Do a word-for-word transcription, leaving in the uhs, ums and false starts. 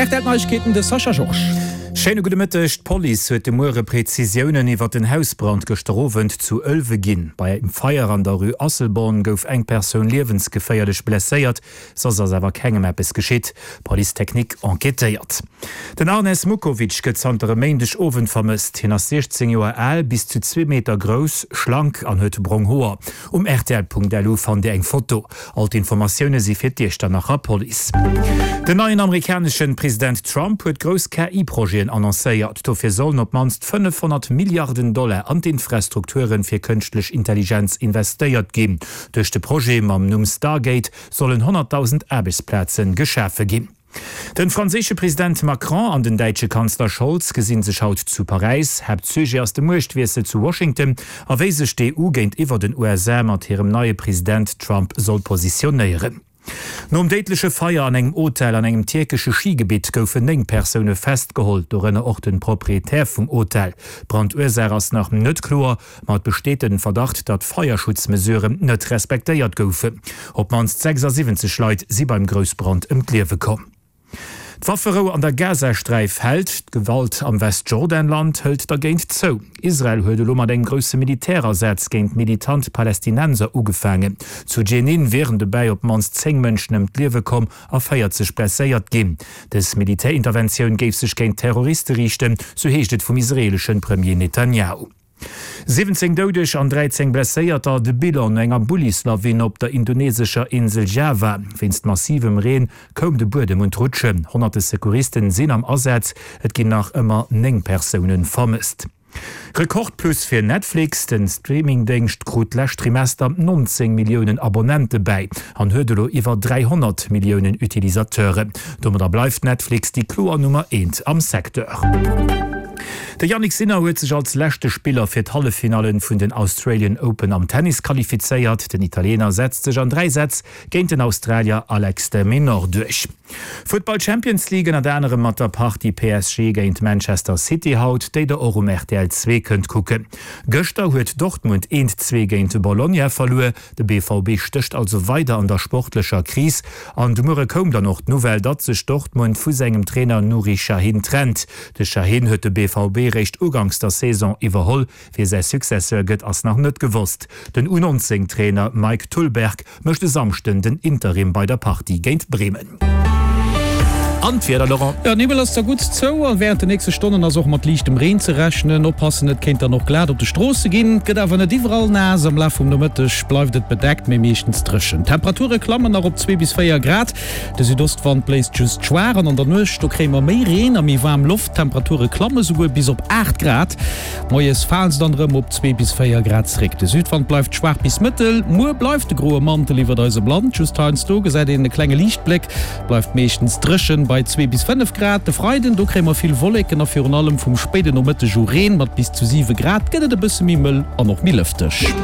Neuigkeiten de Sascha Joch. Schene gute Mëttecht Poli huet de Moere Präzisionen iwwer den Hausbrand gestrowend zu Ölwe ginn. Bei em Feier an der Rue Asselborn gouf eng Persoun liewensgeféierlech blesséiert, sos ass awer kegem Appes geschitt. Polizeiteknik enquetéiert. Den Arnes Mukowitsch gëtt anere méendech Owen vermëst, hin ass sechzehn Joer all bis zu zwei Meter gross, schlank an huet Bronghoer. Um R T L Punkt D L fan de eng Foto. Alt Informationoune si fir Dichter nach a Poli. Den neuen amerikanischen Präsident Trump huet gros K I-Proen annoncéiert. Dofir sollen op manst fünfhundert Milliarden Dollar an Infrastrukturen fir künstlich Intelligenz investéiert gin. Durch de Projekt am Numm Stargate sollen hunderttausend Arbeitsplätzen geschärfe gin. Den franzische Präsident Macron an den deutsche Kanzler Scholz gesinn sech haut zu Paris, heb Züge aus dem Mochtwiese zu Washington, awe sech D U géint iwwer den U S A mat hirem neue Präsident Trump soll positionieren. No um deitliche Feier an engem Hotel an engem türkische Skigebiet goufen eng Persoune festgeholt do ënne och den Proprietär vum Hotel. Brandursache ass nach dem Nëtklor mat besteten Verdacht, dat Feuerschutzmesuren net respektéiert goufe. Op mans sechsundsiebzig Leiit si beim Grosbrand im Kliewe kom. D'Wafferou an der Gazastreif hält, Gewalt am Westjordanland hält dagéint zo. Israel huet lommer eng grosse Militärersatz géint militant Palästinenser ugefangen. Zu Jenin wären dabei op mans zehn Mënschen em Kliewe kom a feiert sech blesséiert gin. Des Militärinterventionioun géif sech géint Terroristen richten, so heeschtet vum israelischen Premier Netanyahu. siebzehn Dodech an dreizehn blesséierter de Billon enger Bullislawin op der indonesischer Insel Java. Winst massivem Reen kom de Burdem und Rutschen. Hunderte Sekuristen sinn am Ersatz, et ginn nach ëmmer neng Personen vermisst. Rekord plus fir Netflix, den Streamingdingst krut lächt Trimester neunzehn Millionen Abonnente bei, an Hödelo iwwer dreihundert Millionen Utilisateure. Dommer da bleifft Netflix die Kloer Nummer eins am Sektor. Der Yannick Sinner huet sich als lächte Spieler fir d'Hallefinalen vun den Australian Open am Tennis qualifiziert. Den Italiener setzt sich an drei Sätz géint den Australier Alex de Minaur durch. Football Champions League an der andere mat der Party P S G géint Manchester City haut, déi der Euro R T L zwei kënnt kucken. Göster huet Dortmund eins zwei géint Bologna verloe, de B V B stöcht also weiter an der sportlicher Krise. An de Mure kom da noch Novel, dat sech Dortmund vu segem Trainer Nuri Sahin trennt. De Sahin huet de B V B recht ugangs der Saison iwwerholl, fir se Successeur gëtt ass nach net gewusst. Den U neunzehn Trainer Mike Tullberg möchte samsten den Interim bei der Party géint Bremen. Antwerder Laurent. Ja, Nebel ist da gut zo, während der nächste Stunden also auch mit Licht im Rhein zu rechnen, oppassen, das kennt er noch klar auf die Straße gehen, geht aber nicht überall nass, am Laufe um Mittag bleibt es bedeckt mit meistens Trischen. Temperaturen klammern noch auf zwei bis vier Grad, der Südostwand bläst just schwer und an der Nuss, da kriegen wir mehr Regen, und mit warm Luft, Temperaturen klammern sogar bis auf acht Grad, Neues fallen es dann auf zwei bis vier Grad zurück. Der Südwand bleibt schwach bis mittel, nur bleibt der große Mantel über unser Land, just hast du gesagt, in der kleine Lichtblick bleibt meistens Trischen bei zwei bis fünf Grad. De Freuden, du krämer viel Wollecken a für allem vom späten Mittag Juren mat bis zu sieben Grad, gëtt de bësse Mimmel an noch mi lüftech.